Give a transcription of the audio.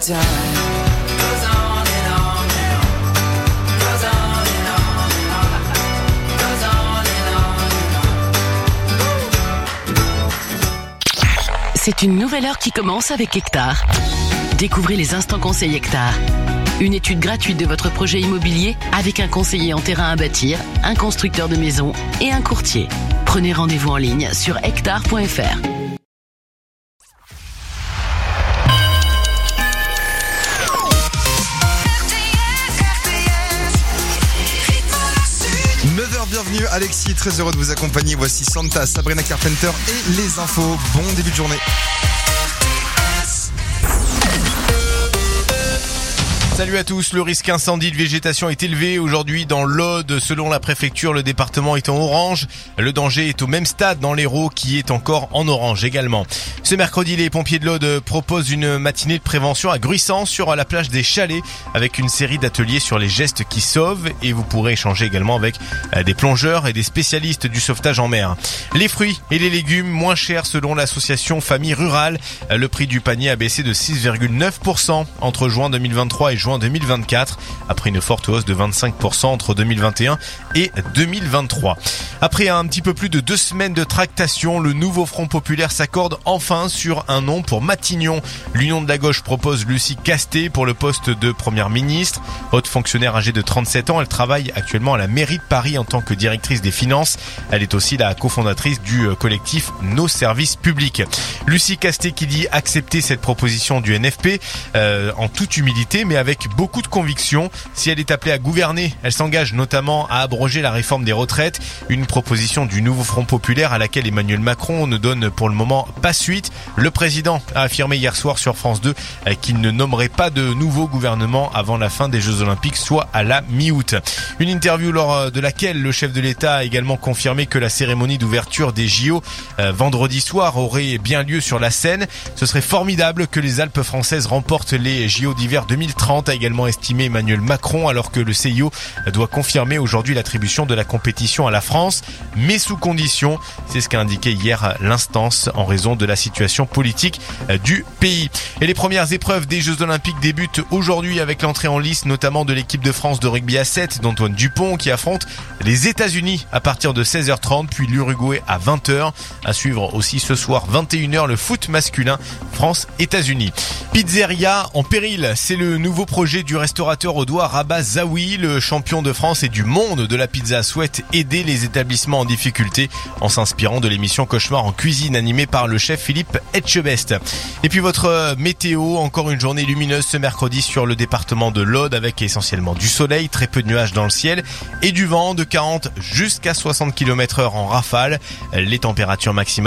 time goes on and on and on, goes on and on and on, goes on and on and on. C'est une nouvelle heure qui commence avec Hectare. Découvrez les instants conseils Hectare. Une étude gratuite de votre projet immobilier avec un conseiller en terrain à bâtir, un constructeur de maisons et un courtier. Prenez rendez-vous en ligne sur hectare.fr. Bienvenue Alexis, très heureux de vous accompagner. Voici Santa, Sabrina Carpenter et les infos. Bon début de journée. Salut à tous, le risque incendie de végétation est élevé aujourd'hui dans l'Aude. Selon la préfecture, le département est en orange. Le danger est au même stade dans l'Hérault qui est encore en orange également. Ce mercredi, les pompiers de l'Aude proposent une matinée de prévention à Gruissant sur la plage des Chalets avec une série d'ateliers sur les gestes qui sauvent et vous pourrez échanger également avec des plongeurs et des spécialistes du sauvetage en mer. Les fruits et les légumes moins chers selon l'association Famille Rurale. Le prix du panier a baissé de 6,9% entre juin 2023 et juin 2024, après une forte hausse de 25% entre 2021 et 2023. Après un petit peu plus de 2 semaines de tractation, le nouveau Front Populaire s'accorde enfin sur un nom pour Matignon. L'Union de la gauche propose Lucie Castet pour le poste de première ministre. Haute fonctionnaire âgée de 37 ans, elle travaille actuellement à la mairie de Paris en tant que directrice des finances. Elle est aussi la cofondatrice du collectif Nos Services Publics. Lucie Castet qui dit accepter cette proposition du NFP en toute humilité mais avec beaucoup de conviction. Si elle est appelée à gouverner, elle s'engage notamment à abroger la réforme des retraites, une proposition du nouveau Front Populaire à laquelle Emmanuel Macron ne donne pour le moment pas suite. Le président a affirmé hier soir sur France 2 qu'il ne nommerait pas de nouveau gouvernement avant la fin des Jeux Olympiques, soit à la mi-août. Une interview lors de laquelle le chef de l'État a également confirmé que la cérémonie d'ouverture des JO vendredi soir aurait bien lieu sur la Seine. Ce serait formidable que les Alpes françaises remportent les JO d'hiver 2030, a également estimé Emmanuel Macron, alors que le CIO doit confirmer aujourd'hui l'attribution de la compétition à la France, mais sous condition. C'est ce qu'a indiqué hier l'instance en raison de la situation politique du pays. Et les premières épreuves des Jeux Olympiques débutent aujourd'hui avec l'entrée en lice notamment de l'équipe de France de rugby à 7 d'Antoine Dupont qui affronte les États-Unis à partir de 16h30 puis l'Uruguay à 20h. À suivre aussi ce soir 21h le foot masculin France-États-Unis. Pizzeria en péril, c'est le nouveau projet du restaurateur audois Rabat Zaoui. Le champion de France et du monde de la pizza souhaite aider les établissements en difficulté en s'inspirant de l'émission Cauchemar en cuisine animée par le chef Philippe Etchebest. Et puis votre météo, encore une journée lumineuse ce mercredi sur le département de l'Aude avec essentiellement du soleil, très peu de nuages dans le ciel et du vent de 40 jusqu'à 60 km/h en rafale. Les températures maximales